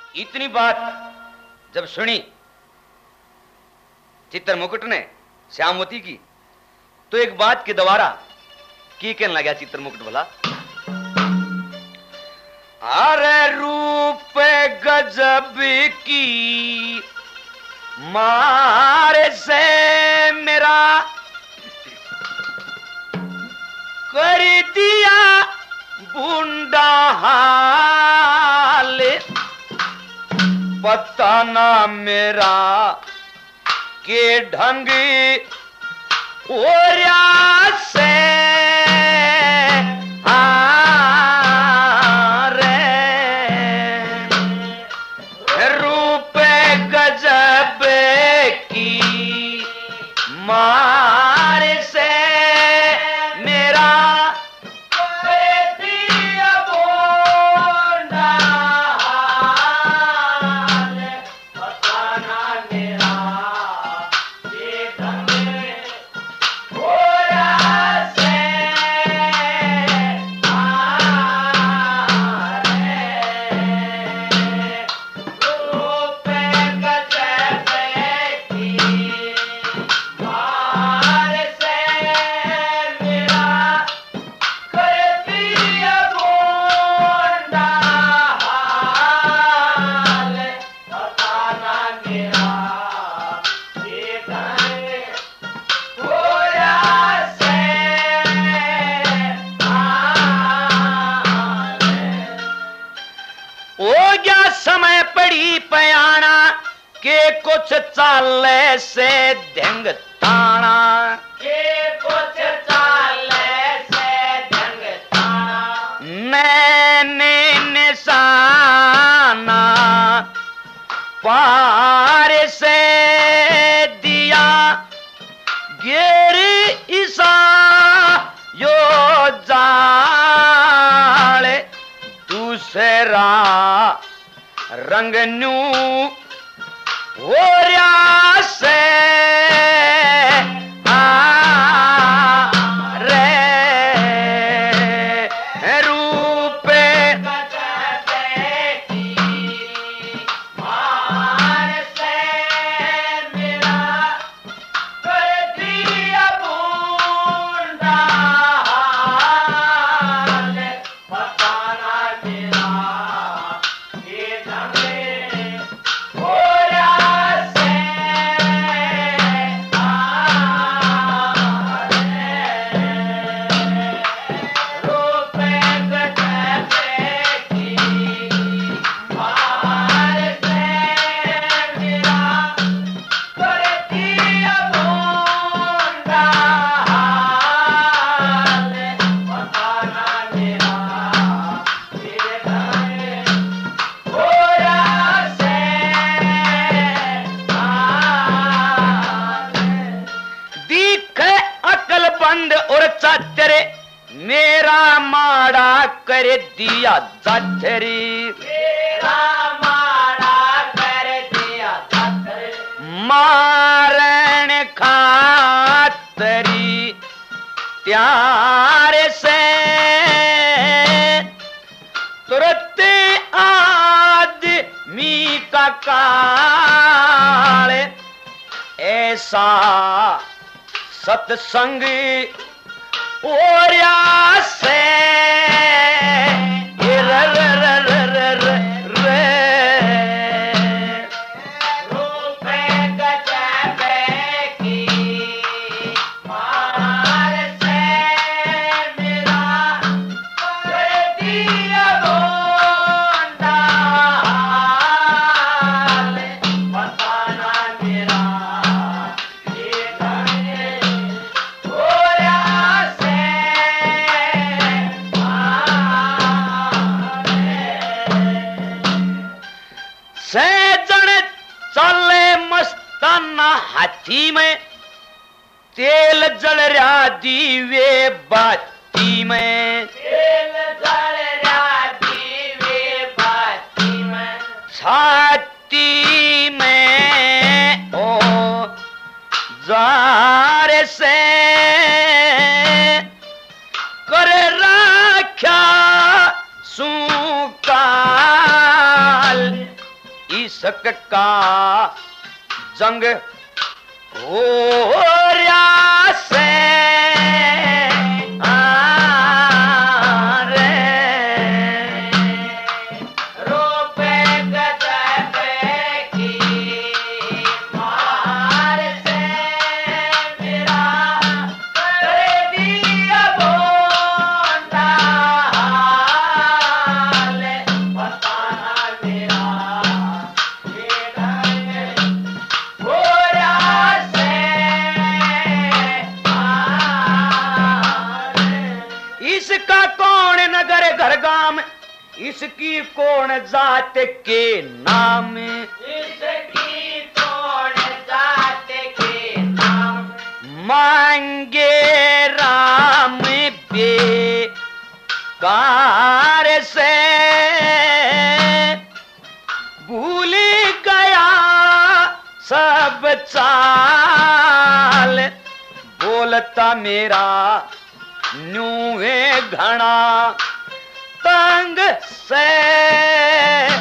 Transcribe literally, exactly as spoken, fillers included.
इतनी बात जब सुनी चित्र मुकुट ने श्यामवती की, तो एक बात के दोबारा की कहने लगा चित्र मुकुट भला, अरे रूप गजब की मारे से मेरा कर दिया बूंदा हाल, पता ना मेरा के ढंग ओरिया से मार से मेरा दिया बोंडा हाल, पता ना मेरा ये ढंग ओरिया से रूप गजब की समय पड़ी पयाना के कुछ चाले से ढंग ताना, के कुछ चाले से ढंग ताना, मैंने निशाना पार से दिया गिर ईसा यो जाल, दूसरा रंग नू ओरिया से आ रे रूप गजब की मार से मेरा कर दिया बूंदा हाल, पता ना मेरा मेरा माड़ा कर दिया जाचरी, मेरा माड़ा कर दिया जाचरी, मारन खातरी त्यार से तुरंत आदमी का काल, ऐसा सत्संग ओरिया से र र र र र रे रूप गजब की मार से मेरा कर दिया बूंदा हाल, पता ना मेरा ये ढंग ओरिया से सैजन चले मस्ताना हाथी में, तेल जल रहा दीवे बाती में, तेल जल रहा दीवे बाती में, छाती में ओ जार से कर राख्या सुकाल, इश्क का जंग हो रहा से इसकी कौन जात के नाम, इसकी कौन जात के नाम, मांगे राम बेकार से भूल गया सब चाल, बोलता मेरा न्यू है घना तंग से